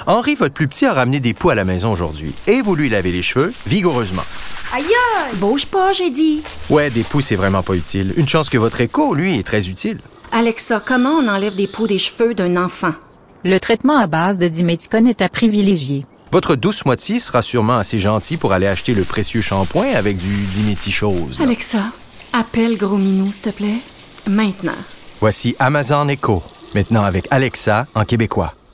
Henri, votre plus petit, a ramené des poux à la maison aujourd'hui et vous lui lavez les cheveux vigoureusement. Aïe! Bouge pas, j'ai dit. Ouais, des poux, c'est vraiment pas utile. Une chance que votre écho, lui, est très utile. Alexa, comment on enlève des poux des cheveux d'un enfant? Le traitement à base de diméticone est à privilégier. Votre douce moitié sera sûrement assez gentille pour aller acheter le précieux shampoing avec du diméti-chose. Alexa, appelle Gros Minou, s'il te plaît. Maintenant. Voici Amazon Echo, maintenant avec Alexa en québécois.